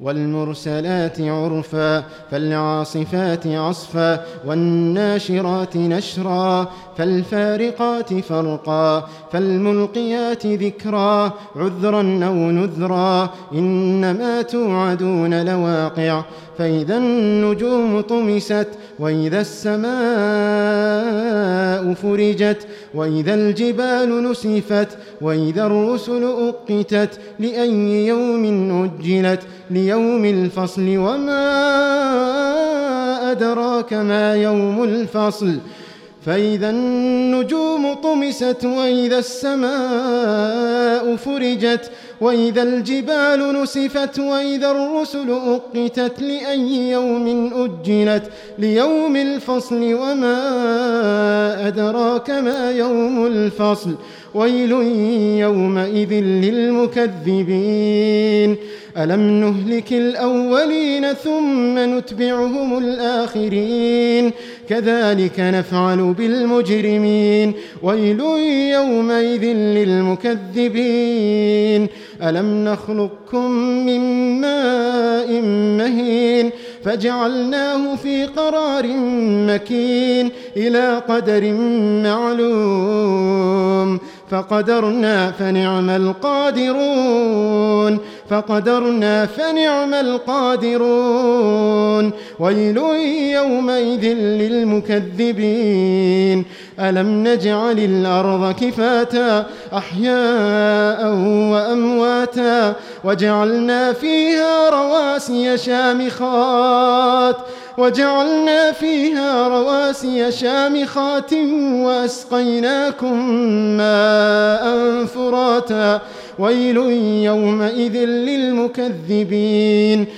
والمرسلات عرفا فالعاصفات عصفا والناشرات نشرا فالفارقات فرقا فالملقيات ذكرا عذرا أو نذرا إنما توعدون لواقع فإذا النجوم طمست وإذا السماء فرجت وإذا الجبال نسفت وإذا الرسل أقتت لأي يوم أجلت ليوم الفصل وما أدراك ما يوم الفصل فإذا النجوم طمست وإذا السماء فرجت وإذا الجبال نسفت وإذا الرسل أقتت لأي يوم أجلت ليوم الفصل وما أدراك ما يوم الفصل ويل يومئذ للمكذبين ألم نهلك الأولين ثم نتبعهم الآخرين كذلك نفعل بالمجرمين ويل يومئذ للمكذبين ألم نخلقكم من ماء مهين فجعلناه في قرار مكين إلى قدر معلوم فقدرنا فنعم القادرون ويل يومئذ للمكذبين ألم نجعل الأرض كفاتا أحياء وأمواتا وجعلنا فيها رواسي شامخات وأسقيناكم ماء فراتا ويل يومئذ للمكذبين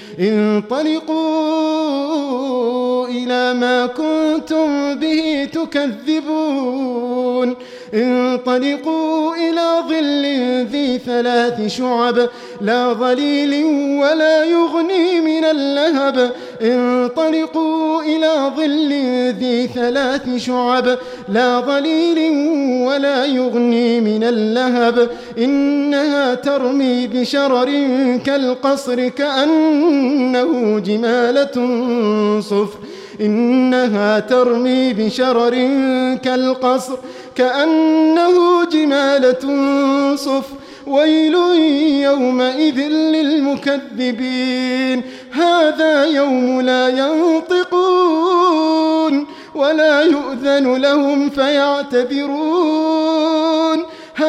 انطلقوا إلى ما كنتم به تكذبون انطلقوا إلى ظل ذي 3 شعب لا ظليل ولا يغني من اللهب انطلقوا إلى ظل ذي 3 شعب لا ظليل ولا يغني من اللهب إنها ترمي بشرر كالقصر كأنه جمالة صفر ويل يومئذ للمكذبين هذا يوم لا ينطقون ولا يؤذن لهم فيعتذرون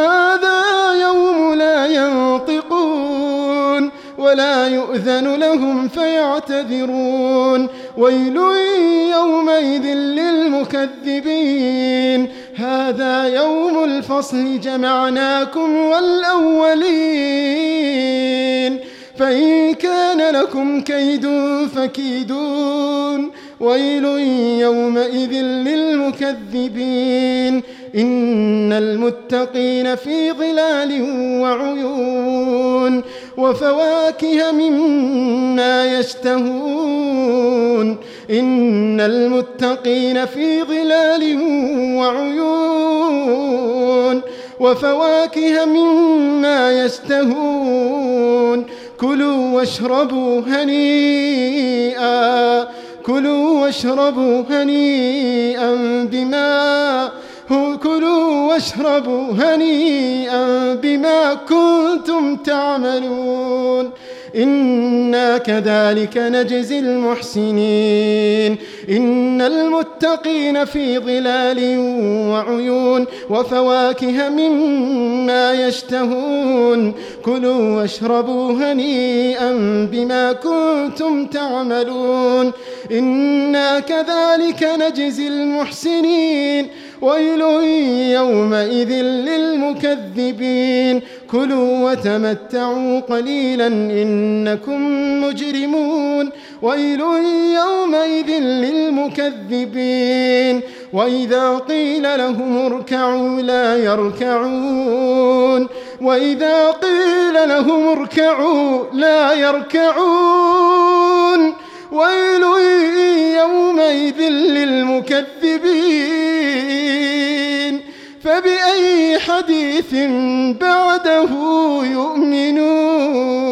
ويل يومئذ للمكذبين هذا يوم الفصل جمعناكم والأولين فإن كان لكم كيد فكيدون ويل يومئذ للمكذبين إن المتقين في ظلال وعيون وفواكه مما يشتهون إن المتقين في ظلال وعيون وفواكه مما يشتهون كلوا واشربوا هنيئا بما كنتم تعملون إنا كذلك نجزي المحسنين إن المتقين في ظلال وعيون وفواكه مما يشتهون كلوا واشربوا هنيئا بما كنتم تعملون إنا كذلك نجزي المحسنين ويل يومئذ للمكذبين كلوا وتمتعوا قليلا إنكم مجرمون ويل يومئذ للمكذبين وإذا قيل لهم اركعوا لا يركعون ويل يومئذ للمكذبين فبأي حديث بعده يؤمنون